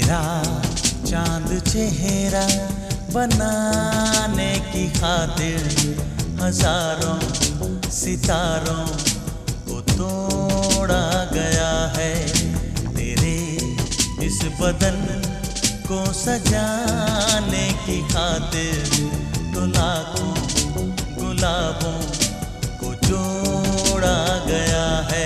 तेरा चांद चेहरा बनाने की खातिर हजारों सितारों को तोड़ा गया है। तेरे इस बदन को सजाने की खातिर तो लाखों गुलाबों को जोड़ा गया है।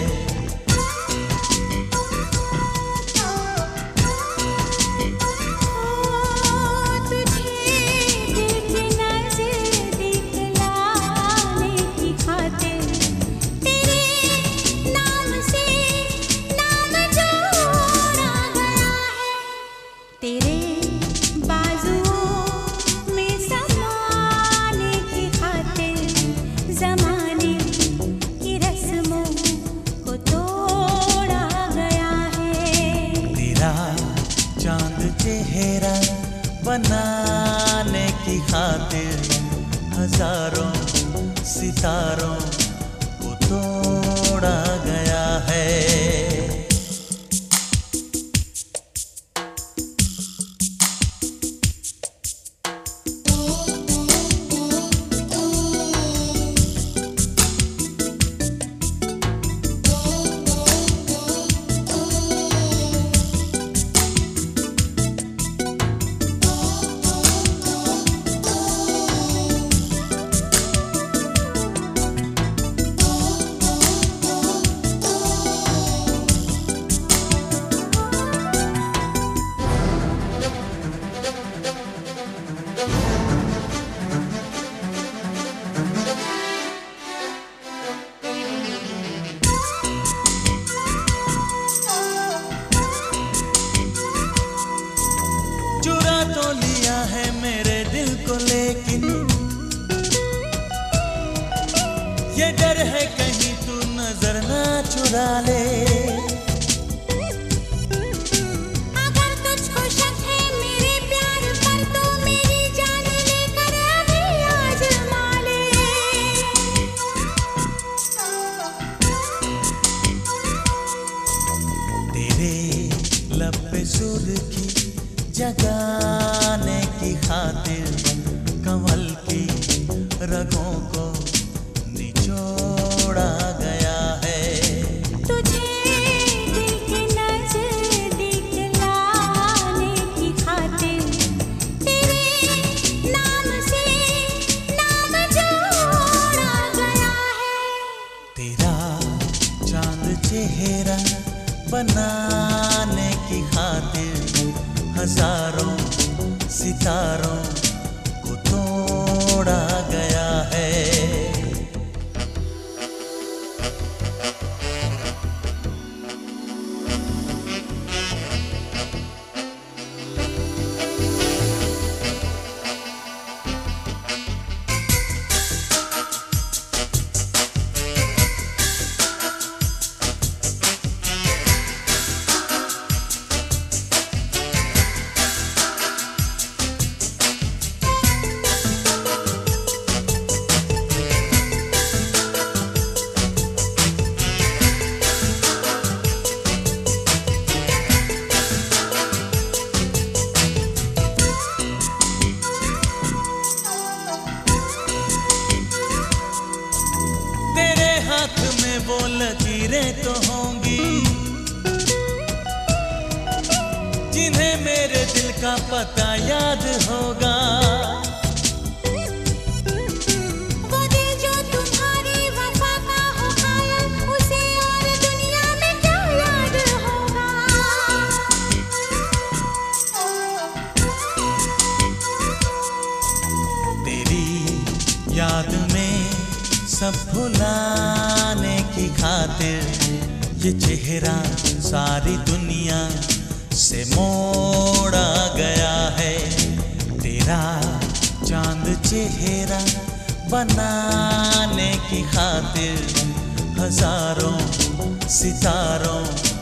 चेहरा बनाने की खातिर हजारों सितारों को तोड़ा गया है। तो लिया है मेरे दिल को, लेकिन ये डर है कहीं तू नजर ना चुरा ले। अगर तुझको शक है मेरे प्यार पर तो मेरी जान लेकर अभी आजमा ले। तेरे लब पे सुर्खी जगाने की खातिर कमल की रगों को निचोड़ा गया है। तुझे दिल के नजदीक लाने की खातिर तेरे नाम से नाम जोड़ा गया है। तेरा चांद चेहरा बनाने की खातिर हजारों सितारों को तोड़ा गया है। हाथ में वो लकीरें तो होंगी जिन्हें मेरे दिल का पता याद होगा। वो दिल जो तुम्हारी वफा का हो कायल, उसे और दुनिया में क्या याद होगा। तेरी याद में सब भुलाने की खातिर ये चेहरा सारी दुनिया से मोड़ा गया है। तेरा चांद चेहरा बनाने की खातिर हजारों सितारों